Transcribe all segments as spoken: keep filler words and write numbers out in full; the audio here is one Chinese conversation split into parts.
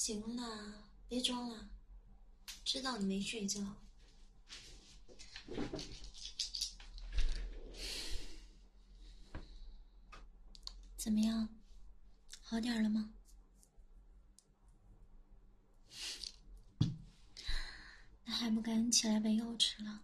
行了，别装了，知道你没睡觉。怎么样？好点了吗？那还不赶紧起来把药吃了？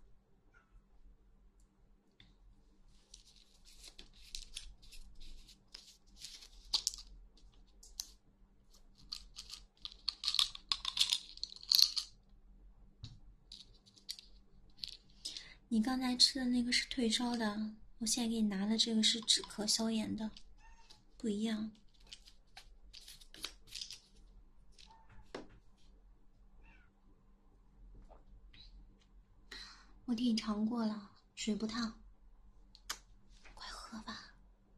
你刚才吃的那个是退烧的，我现在给你拿的这个是止咳消炎的，不一样。我替你尝过了，水不烫，快喝吧。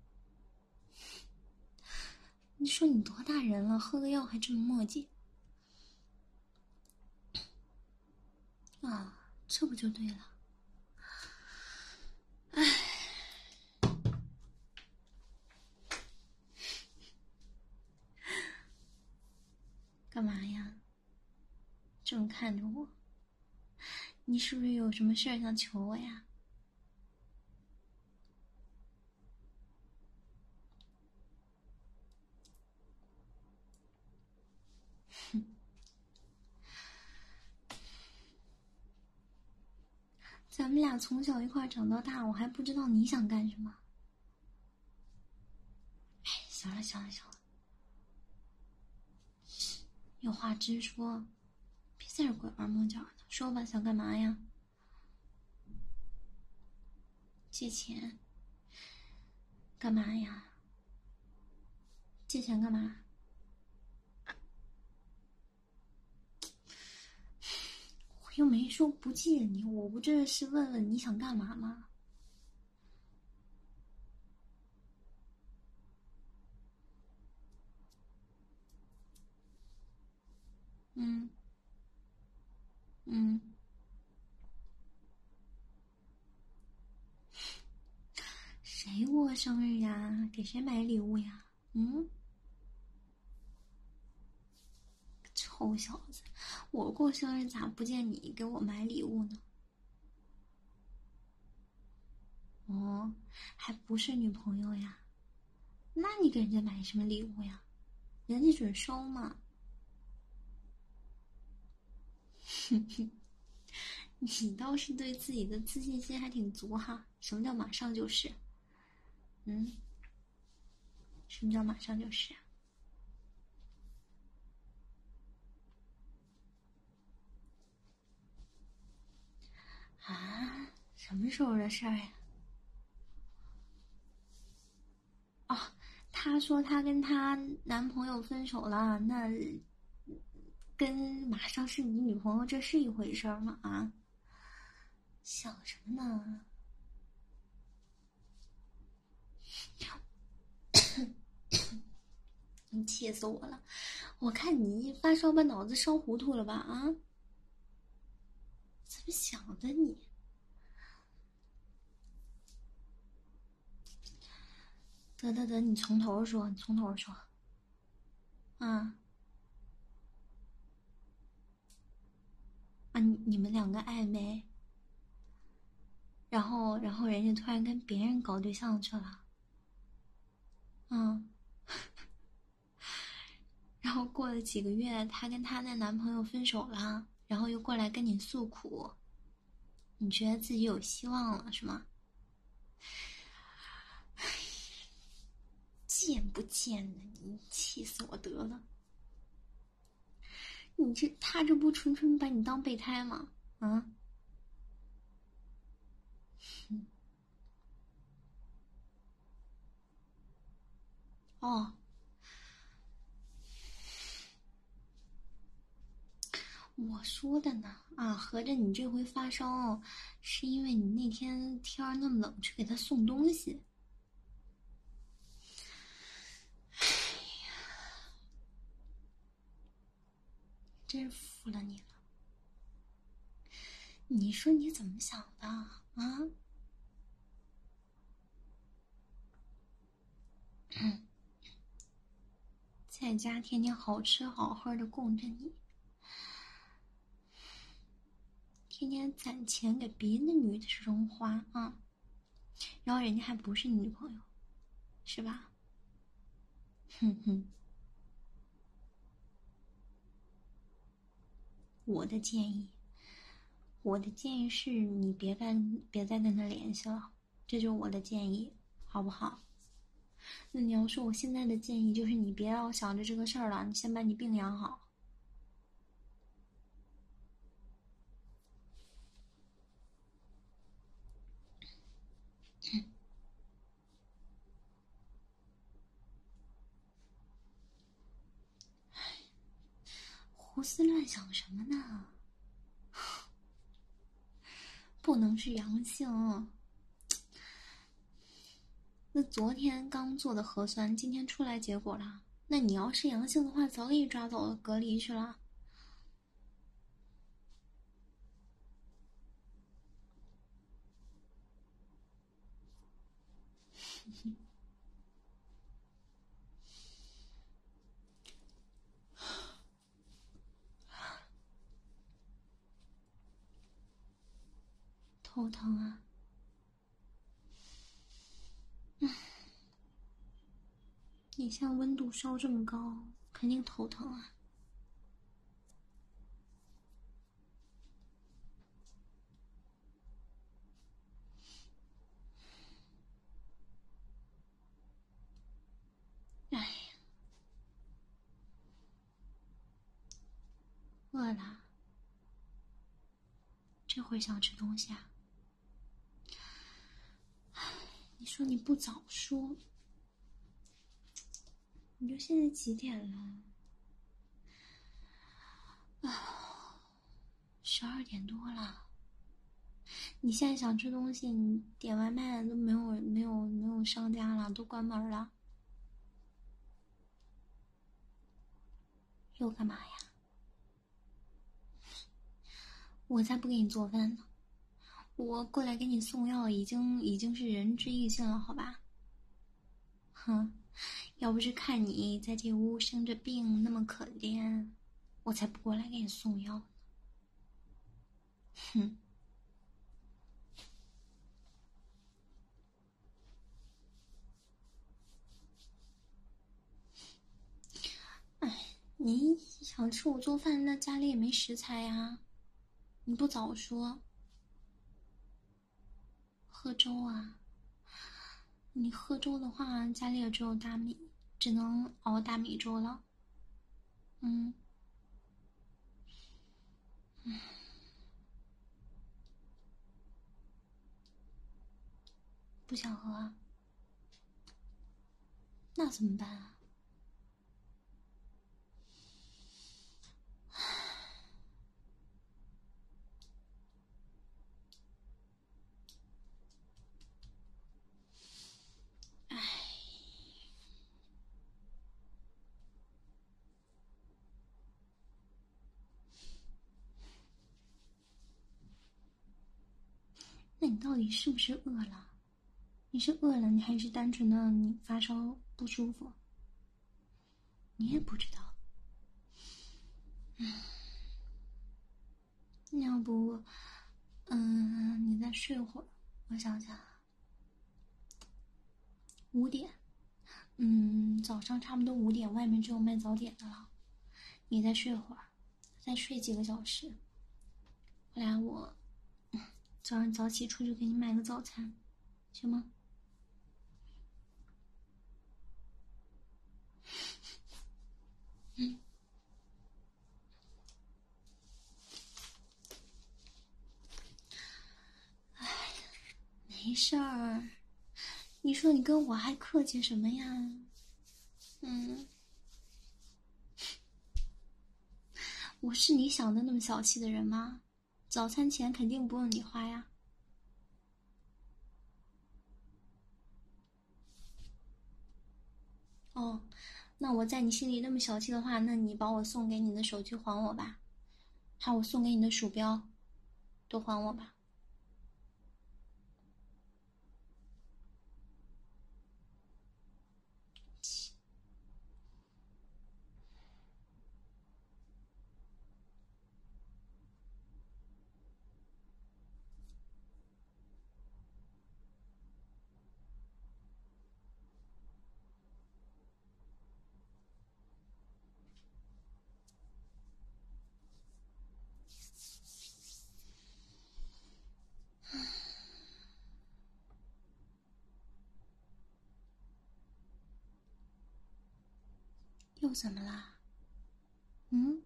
你说你多大人了，喝个药还这么磨叽啊？这不就对了？唉，干嘛呀？这么看着我，你是不是有什么事儿想求我呀？哼，咱们俩从小一块长到大，我还不知道你想干什么。哎，行了行了行了，有话直说，别在这拐弯抹角的。说吧，想干嘛呀？借钱？干嘛呀？借钱干嘛？我又没说不借你，我不这是问问你想干嘛吗？嗯嗯，谁过生日呀？给谁买礼物呀？嗯，臭小子，我过生日咋不见你给我买礼物呢？哦，还不是女朋友呀？那你给人家买什么礼物呀？人家准收嘛。哼哼，你倒是对自己的自信心还挺足哈。什么叫马上就是？嗯，什么叫马上就是啊？啊，什么时候的事儿呀？哦，她说她跟她男朋友分手了，那跟马上是你女朋友这是一回事吗？啊，想什么呢？你气死我了！我看你一发烧把脑子烧糊涂了吧？啊，怎么想的你？得得得，你从头说，你从头说。啊啊！你你们两个暧昧，然后然后人家突然跟别人搞对象去了。嗯，然后过了几个月，她跟她那男朋友分手了，然后又过来跟你诉苦，你觉得自己有希望了是吗？贱不贱的你，气死我得了！你这他这不纯纯把你当备胎吗？啊？嗯，哦，我说的呢啊，合着你这回发烧是因为你那天天儿那么冷去给他送东西。哎呀，真服了你了！你说你怎么想的啊？ 在家天天好吃好喝的供着你，天天攒钱给别的女的这种花啊，然后人家还不是你女朋友，是吧？哼哼。我的建议，我的建议是你别再别再跟他联系了，这就是我的建议，好不好？那你要说我现在的建议就是你别老想着这个事儿了，你先把你病养好。胡思乱想什么呢？不能是阳性。那昨天刚做的核酸，今天出来结果了。那你要是阳性的话，早给你抓走了，隔离去了。头疼啊！嗯，你现在温度烧这么高，肯定头疼啊。哎呀，饿了，这会想吃东西啊？你说你不早说，你说现在几点了？啊，十二点多了。你现在想吃东西，你点外卖都没有没有没有商家了，都关门了。又干嘛呀？我才不给你做饭呢，我过来给你送药已经已经是仁至义尽了，好吧？哼，要不是看你在这屋生着病那么可怜，我才不过来给你送药呢。哼。哎，你想吃我做饭，那家里也没食材呀，你不早说。喝粥啊？你喝粥的话，家里也只有大米，只能熬大米粥了。嗯。嗯，不想喝啊？那怎么办啊？唉，那你到底是不是饿了？你是饿了，你还是单纯的你发烧不舒服？你也不知道。嗯，要不，嗯，你再睡会儿。我想想，五点，嗯，早上差不多五点，外面只有卖早点的了。你再睡会儿，再睡几个小时。后来我，嗯，早上早起出去给你买个早餐，行吗？嗯。哎，没事儿。你说你跟我还客气什么呀？嗯，我是你想的那么小气的人吗？早餐钱肯定不用你花呀。哦，那我在你心里那么小气的话，那你把我送给你的手机还我吧，还有我送给你的鼠标，都还我吧。 又怎么啦？嗯？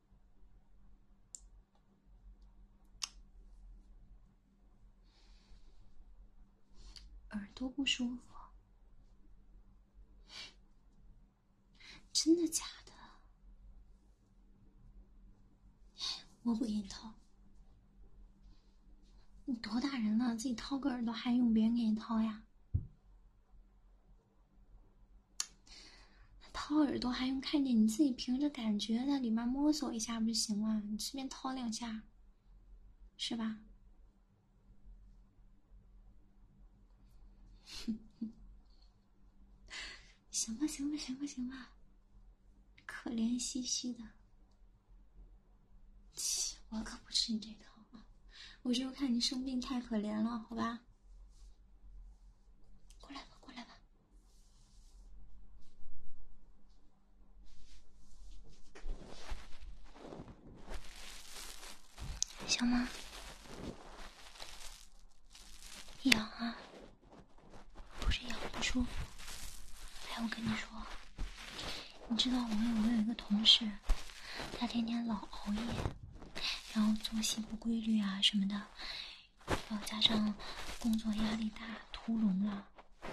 耳朵不舒服？真的假的？我不给你掏。你多大人了，自己掏个耳朵还用别人给你掏呀？掏耳朵还用看见？你自己凭着感觉在里面摸索一下不就行了？你随便掏两下，是吧？行吧，行吧，行吧，行吧，可怜兮兮的。切，我可不吃你这套啊！我只有看你生病太可怜了，好吧？过来吧，过来吧。行吗？痒啊，不是痒不舒服。哎，我跟你说，你知道我有我有一个同事，他天天老熬夜，然后作息不规律啊什么的，然后加上工作压力大，屠龙了。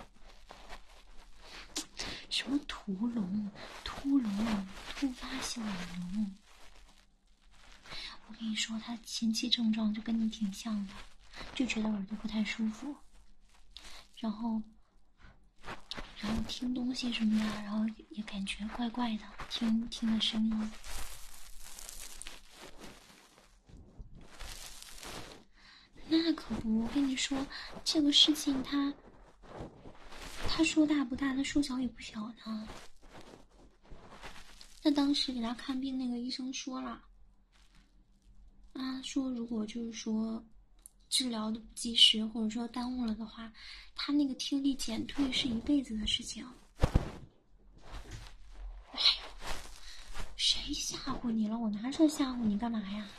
什么屠龙？突龙？突发性耳聋。我跟你说，他前期症状就跟你挺像的，就觉得耳朵不太舒服，然后然后听东西什么的，然后也感觉怪怪的，听听的声音。那可不，我跟你说，这个事情他他说大不大，他说小也不小呢。那当时给他看病，那个医生说了，啊，说如果就是说治疗的不及时，或者说耽误了的话，他那个听力减退是一辈子的事情。哎呦，谁吓唬你了？我拿这吓唬你干嘛呀？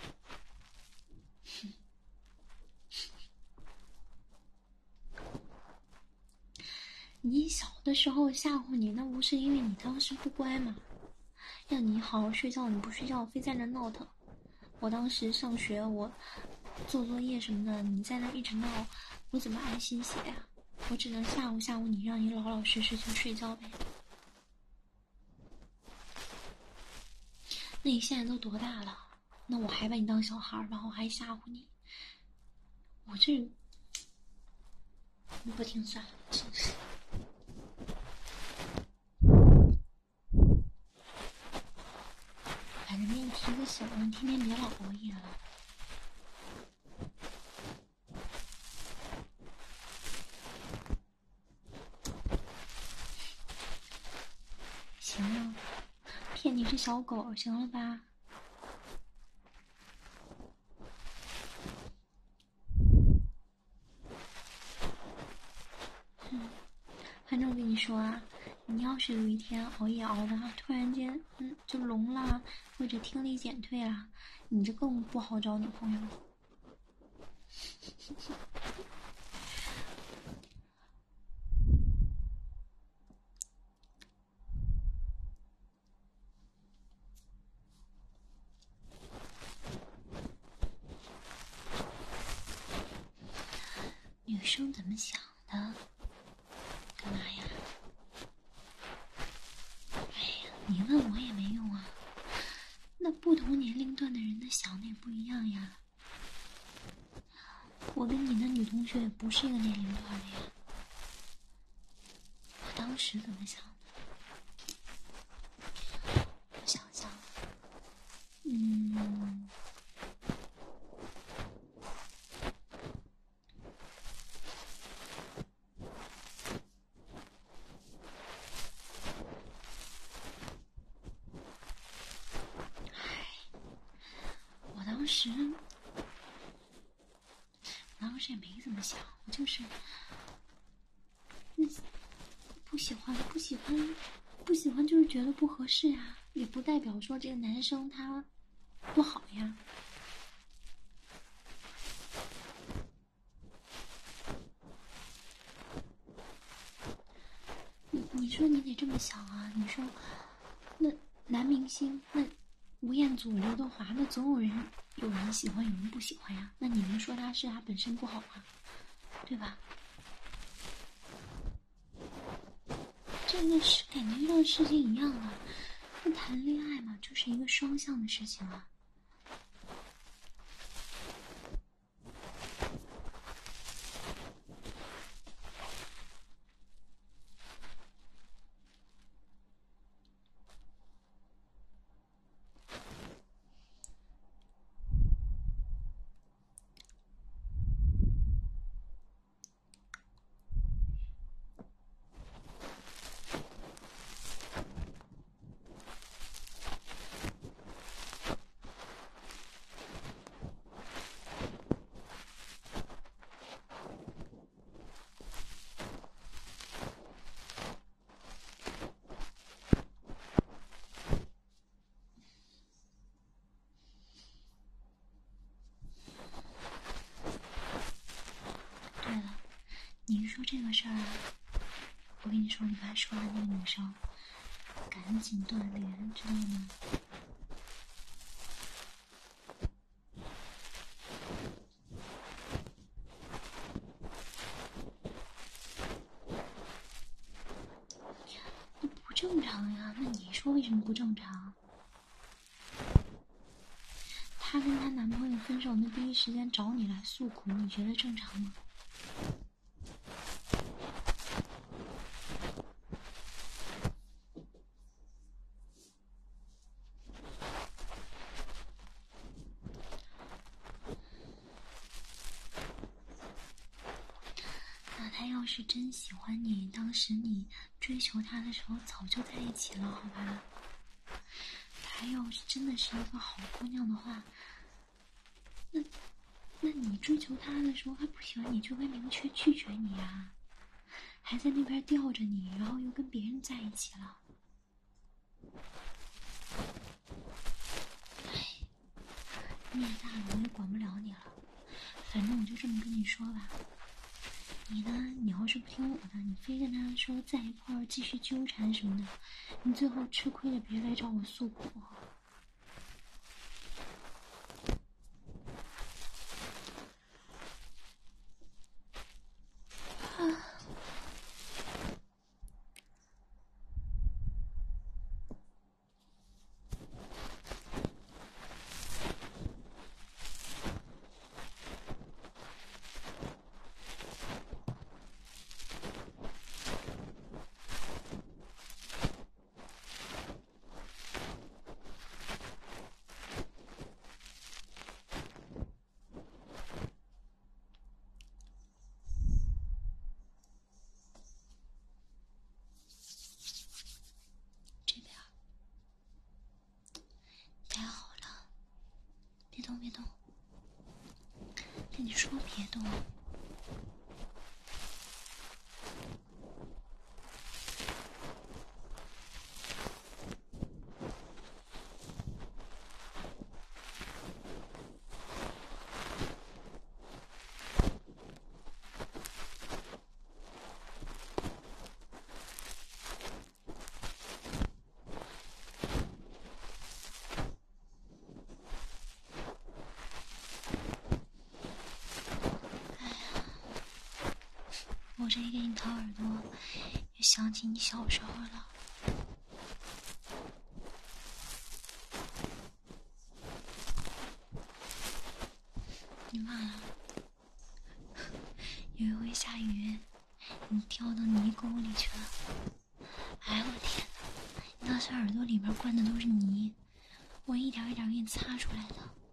你小的时候吓唬你，那不是因为你当时不乖吗？让你好好睡觉，你不睡觉，非在那闹腾。我当时上学，我做作业什么的，你在那一直闹，我怎么安心写呀？我只能吓唬吓唬你，让你老老实实去睡觉呗。那你现在都多大了？那我还把你当小孩吧？我还吓唬你？我这你不听算了，真是。反正给你提个醒，你天天别老熬夜了。行了，骗你是小狗，行了吧？嗯，反正我跟你说啊，你要是有一天熬夜熬的，突然间嗯就聋了，或者听力减退了，你就更不好找女朋友。女生怎么想的？干嘛呀？哎呀，你问我也没用啊。那不同年龄段的人的想的也不一样呀。我跟你的女同学也不是一个年龄段的呀。我当时怎么想的？我想想，嗯。我当时，我当时也没怎么想，我就是，那不喜欢，不喜欢，不喜欢，就是觉得不合适呀，也不代表说这个男生他不好呀。你你说你得这么想啊，你说，那男明星那吴彦祖、刘德华，那总有人有人喜欢，有人不喜欢呀。那你能说他是他本身不好吗？对吧？这个是感觉上事情一样的，那谈恋爱嘛，就是一个双向的事情啊。对了，你说这个事儿啊，我跟你说，你刚才说的那个女生，赶紧断联，知道吗？那不正常呀，那你说为什么不正常？她跟她男朋友分手，那第一时间找你来诉苦，你觉得正常吗？那他要是真喜欢你，当时你追求他的时候早就在一起了，好吧？他要是真的是一个好姑娘的话，那那你追求他的时候，他不喜欢你就会明确拒绝你啊，还在那边吊着你，然后又跟别人在一起了。哎，你也大了，我也管不了你了。反正我就这么跟你说吧，你呢，你要是不听我的，你非跟他说在一块儿继续纠缠什么的，你最后吃亏了，别来找我诉苦。别动，别动，跟你说别动。我这一给你掏耳朵，也想起你小时候了。你忘了？有一回下雨，你掉到泥沟里去了。哎我天哪！你当时耳朵里面灌的都是泥，我一点一点给你擦出来的。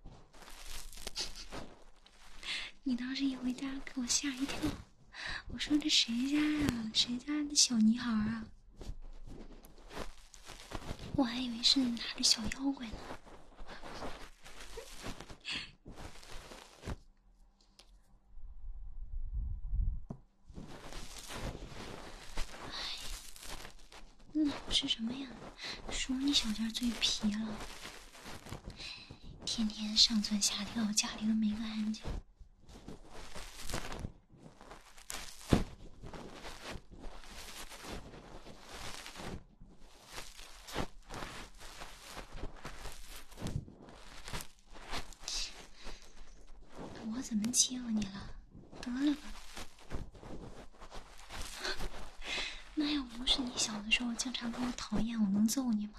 你当时一回家给我吓一跳。我说这谁家呀？谁家的小泥孩啊？我还以为是哪的小妖怪呢。哎，老是什么呀？说你小家最皮了，天天上蹿下跳，家里都没个安静。 怎么欺负你了？得了吧！那要不是你小的时候经常跟我讨厌，我能揍你吗？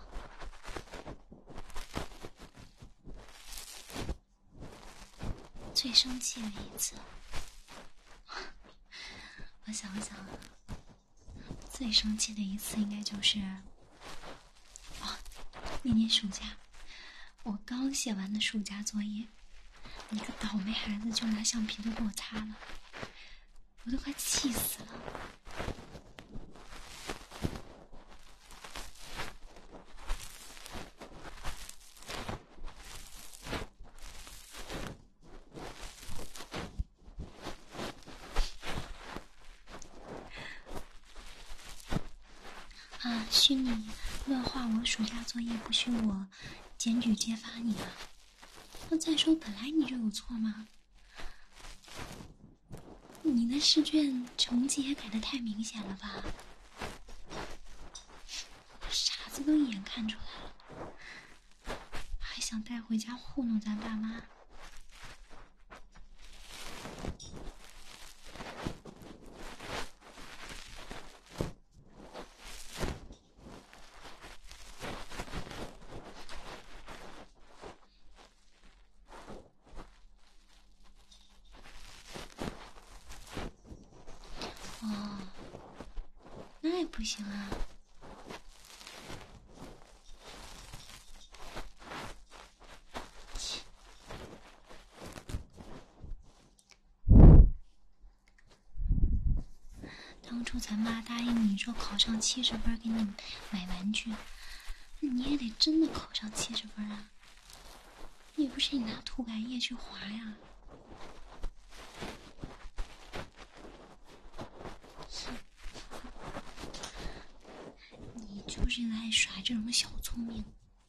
最生气的一次，我想想，最生气的一次应该就是，啊，那年暑假，我刚写完的暑假作业，一个倒霉孩子就拿橡皮都给我擦了，我都快气死了。啊，许你乱画我暑假作业，不许我检举揭发你啊！那再说，本来你就有错吗？你的试卷成绩也改得太明显了吧？傻子都一眼看出来了，还想带回家糊弄咱爸妈？哦，那也不行啊。当初咱妈答应你说考上七十分给你买玩具，那你也得真的考上七十分啊！也不是你拿涂改液去划呀。你就是爱耍这种小聪明。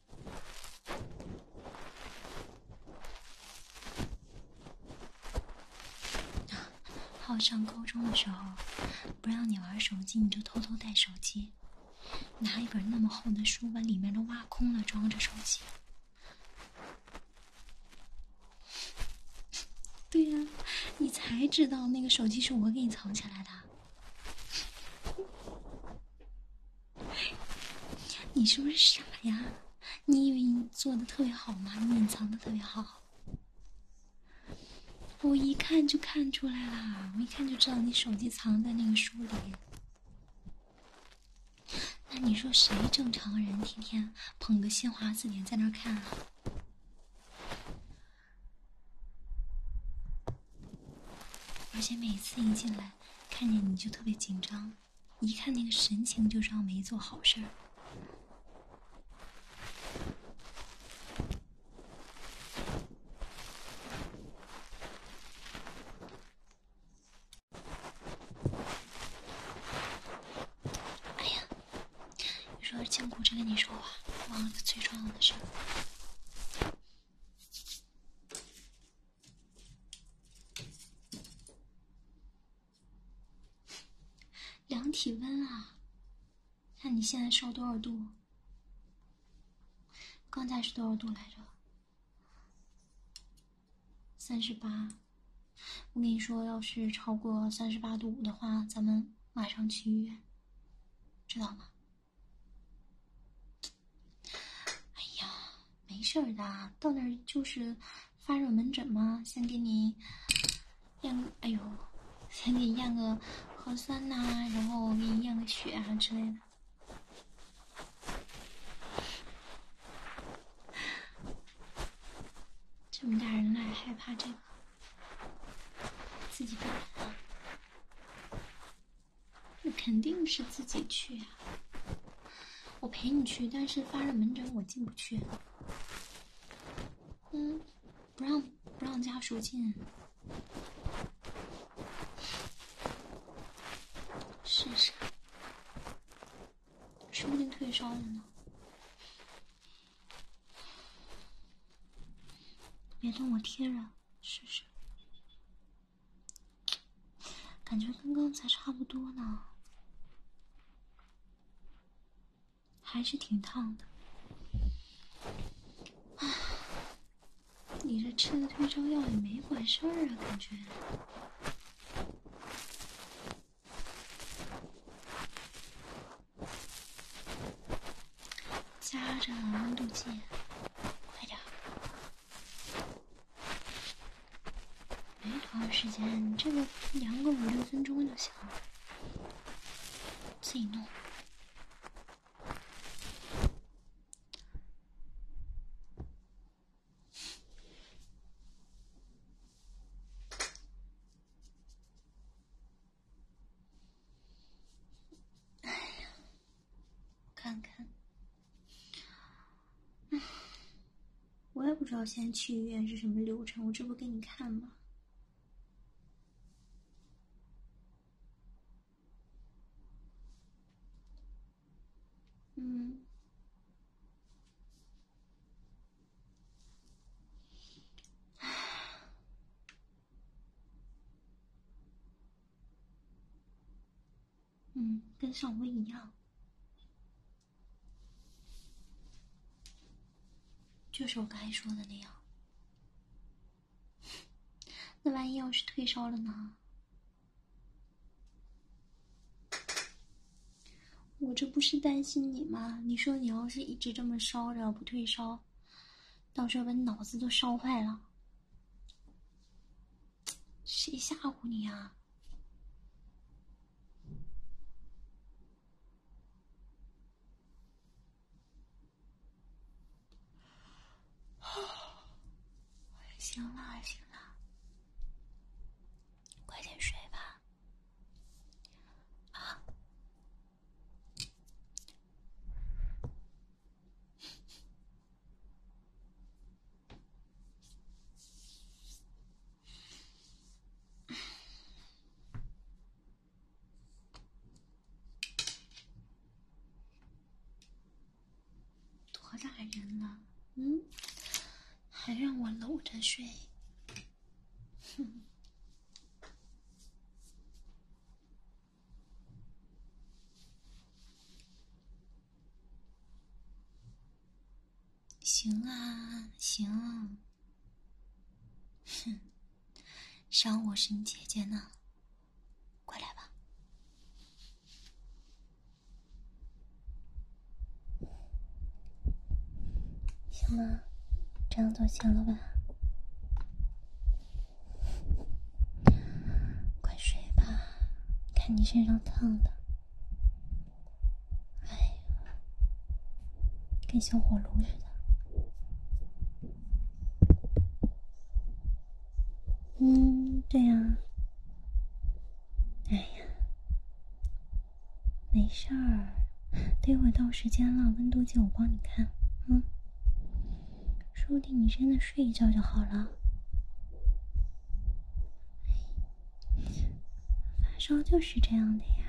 好，上高中的时候，不让你玩手机，你就偷偷带手机，拿一本那么厚的书，把里面都挖空了，装着手机。对呀、啊，你才知道那个手机是我给你藏起来的。你是不是傻呀？你以为你做的特别好吗？你隐藏的特别好。我一看就看出来啦，我一看就知道你手机藏在那个书里。那你说谁正常人天天捧个新华字典在那儿看啊？而且每次一进来看见你就特别紧张，一看那个神情就知道没做好事儿。哎呀，你说经过这跟你说话，忘了个最重要的事儿。量体温啊，看你现在烧多少度？刚才是多少度来着？三十八。我跟你说，要是超过三十八度五的话，咱们马上去医院，知道吗？哎呀，没事儿的，到那儿就是发热门诊嘛，先给你验，哎呦，先给你验个核酸呐、啊，然后给你验个血啊之类的。这么大人了还害怕这个？自己不来啊？那肯定是自己去呀、啊。我陪你去，但是发热门诊我进不去。嗯，不让不让家属进。试试，说不定退烧了呢。别动，我贴着试试。感觉跟刚才差不多呢，还是挺烫的。啊，你这吃的退烧药也没管事儿啊，感觉。加着温度计，快点儿！没多长时间，这个量个五六分钟就行了，自己弄。哎呀，看看，嗯，我也不知道现在去医院是什么流程，我这不给你看吗？嗯，嗯，跟上回一样，就是我刚才说的那样。那万一要是退烧了呢？我这不是担心你吗？你说你要是一直这么烧着不退烧，到时候把你脑子都烧坏了，谁吓唬你啊？行了行了，快点睡吧。啊，多大人了，嗯，还让我搂着睡。哼。行啊，行。哼，伤我是你姐姐呢，快来吧。行了，这样就行了吧？快睡吧，看你身上烫的，哎呀，跟小火炉似的。嗯，对呀。哎呀，没事儿，等会到时间了，温度计我帮你看，嗯，说不定你真的睡一觉就好了。发烧就是这样的呀。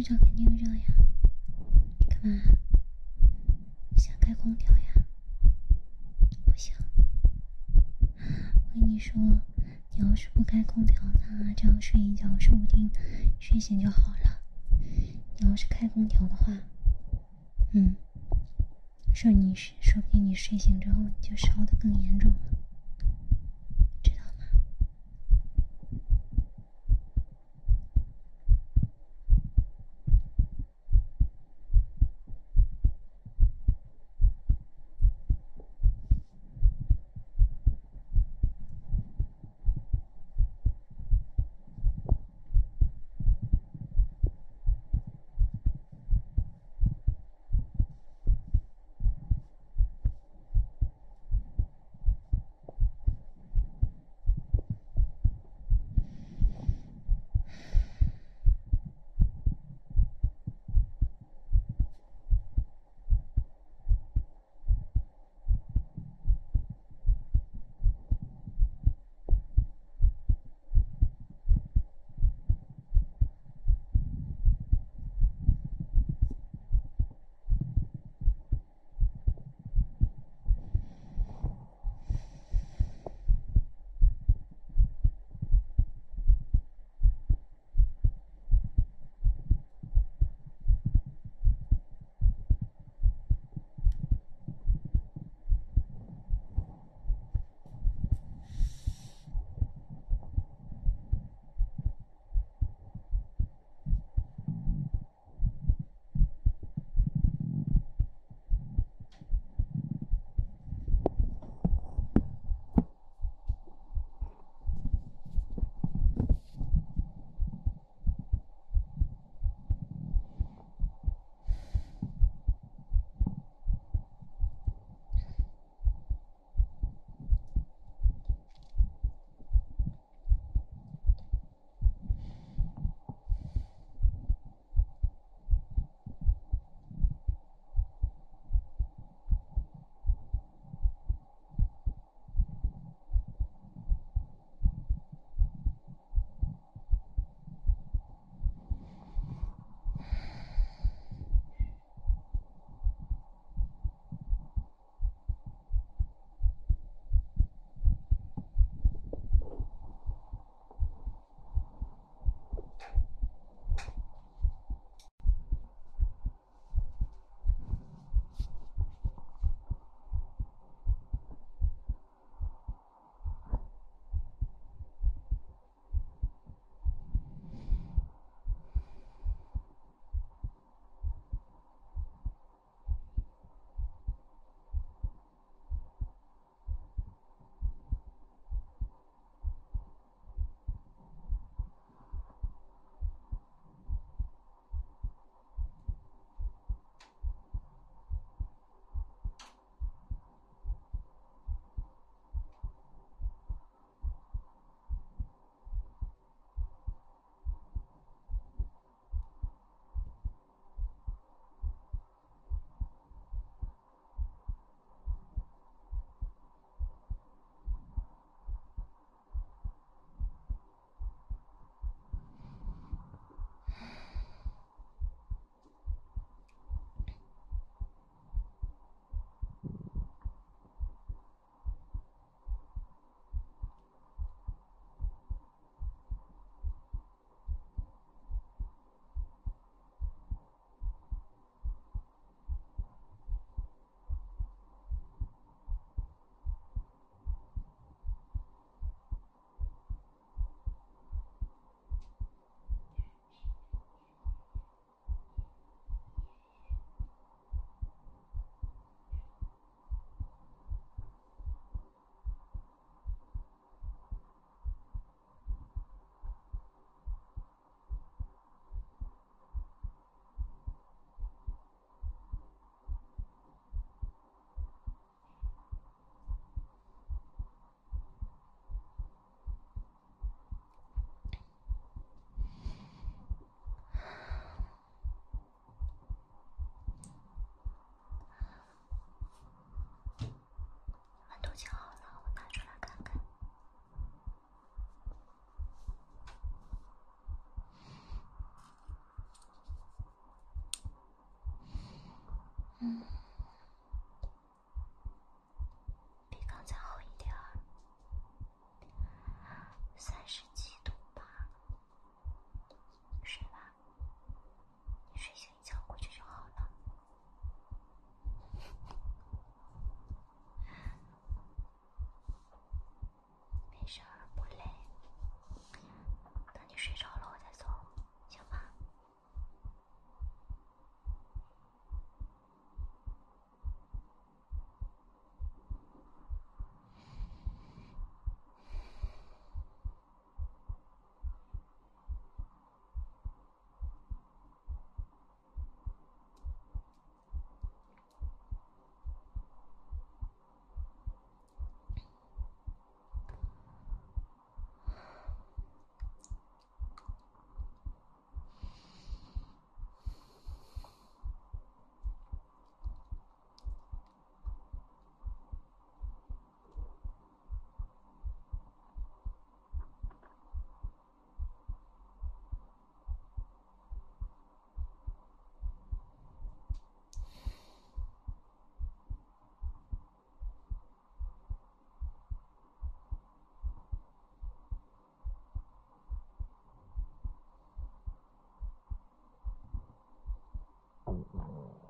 着肯定热呀，干嘛？想开空调呀？不行，我跟你说，你要是不开空调呢，这样睡一觉，说不定睡醒就好了。你要是开空调的话，嗯，说你说不定你睡醒之后你就烧得更严重了，知道吗？ 睡着了我再走，行吗？ 嗯